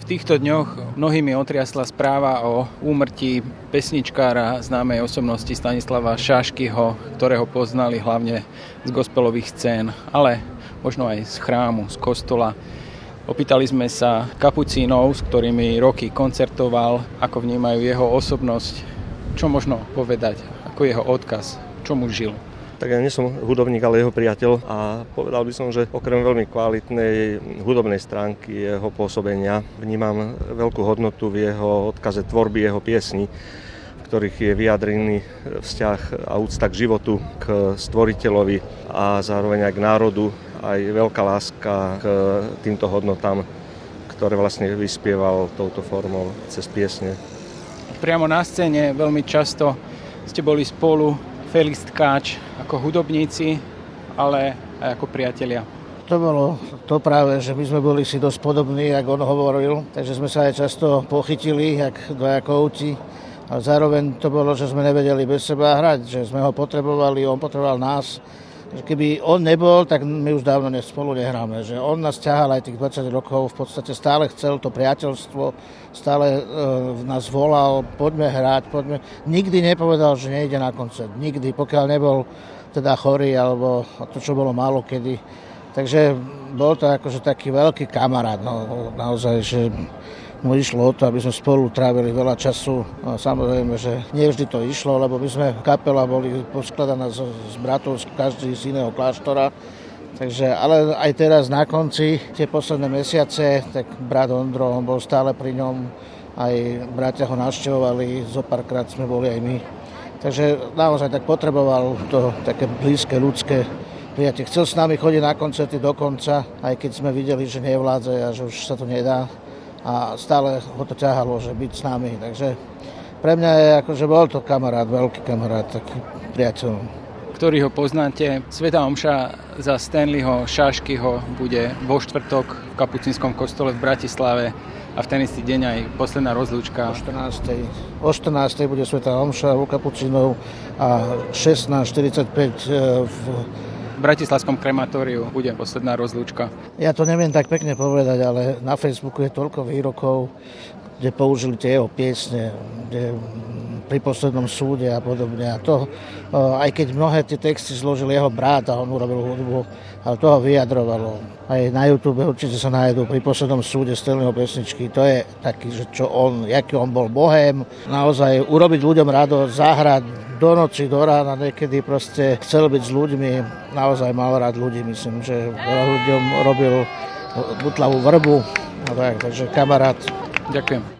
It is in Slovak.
týchto dňoch mnohými otriasla správa o úmrtí pesničkára známej osobnosti Stanislava Šáškyho, ktorého poznali hlavne z gospelových scén, ale možno aj z chrámu, z kostola. Opýtali sme sa kapucínov, s ktorými roky koncertoval, ako vnímajú jeho osobnosť, čo možno povedať, ako jeho odkaz, čomu žil. Tak ja nie som hudobník, ale jeho priateľ a povedal by som, že okrem veľmi kvalitnej hudobnej stránky jeho pôsobenia vnímam veľkú hodnotu v jeho odkaze tvorby jeho piesní, v ktorých je vyjadrený vzťah a úcta k životu, k stvoriteľovi a zároveň aj k národu, aj veľká láska k týmto hodnotám, ktoré vlastne vyspieval touto formou cez piesne. Priamo na scéne veľmi často ste boli spolu, Felix Tkáč, ako hudobníci, ale aj ako priatelia. To bolo to práve, že my sme boli si dosť podobní, ako on hovoril, takže sme sa aj často pochytili, jak dvaja kouti. A zároveň to bolo, že sme nevedeli bez seba hrať, že sme ho potrebovali, on potreboval nás. Keby on nebol, tak my už dávno spolu nehráme. Že on nás ťahal aj tých 20 rokov, v podstate stále chcel to priateľstvo, stále nás volal, poďme hrať, poďme. Nikdy nepovedal, že nejde na koncert. Nikdy, pokiaľ nebol teda chorý, alebo to, čo bolo málo kedy. Takže bol to akože taký veľký kamarát, no, naozaj, že mu išlo o to, aby sme spolu trávili veľa času. No, samozrejme, že nie vždy to išlo, lebo my sme kapela boli poskladaná z bratov, každý z iného kláštora. Takže, ale aj teraz na konci, tie posledné mesiace, tak brat Ondro, on bol stále pri ňom, aj bratia ho navštevovali, zo párkrát sme boli aj my. Takže naozaj tak potreboval to také blízke, ľudské prijatie. Chcel s nami chodiť na koncerty do konca, aj keď sme videli, že nevládze a že už sa to nedá. A stále ho to ťahalo, že byť s nami. Takže pre mňa je akože bol to kamarát, veľký kamarát, taký priateľ. Ktorý ho poznáte. Svätá omša za Stanleyho Šáškyho bude vo štvrtok v Kapucínskom kostole v Bratislave a v ten istý deň aj posledná rozlúčka. O 14. bude svätá omša u Kapucínov a 16:45 v Bratislavskom krematóriu bude posledná rozlúčka. Ja to neviem tak pekne povedať, ale na Facebooku je toľko výrokov, kde použili tie jeho piesne, kde pri poslednom súde a podobne. A to, aj keď mnohé tie texty zložil jeho brat a on urobil hudbu, ale to ho vyjadrovalo. Aj na YouTube určite sa nájdú pri poslednom súde Stanleyho pesničky. To je taký, že čo on, jaký on bol bohém, naozaj urobiť ľuďom radosť, zahrať do noci, do rána, niekedy proste chcel byť s ľuďmi, naozaj mal rád ľudí, myslím, že ľuďom robil butlavú vrbu, takže kamarát. Ďakujem.